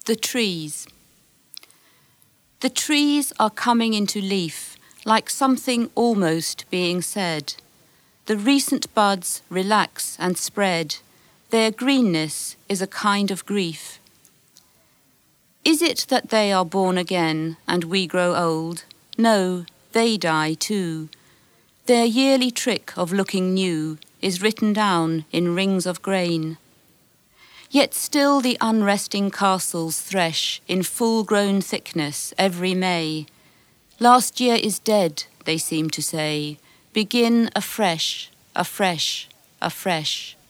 The trees. The trees are coming into leaf, like something almost being said. The recent buds relax and spread. Their greenness is a kind of grief. Is it that they are born again and we grow old? No, they die too. Their yearly trick of looking new is written down in rings of grain. Yet still the unresting castles thresh in full-grown thickness every May. Last year is dead, they seem to say. Begin afresh, afresh, afresh.